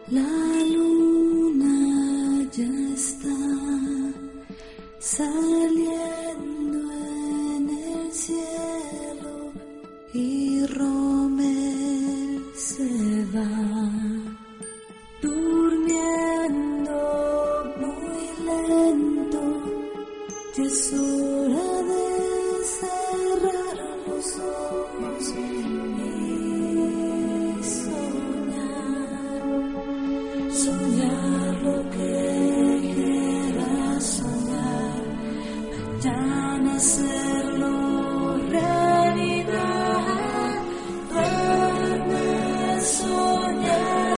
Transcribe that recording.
La luna ya está saliendo en el cielo y Rommel se va.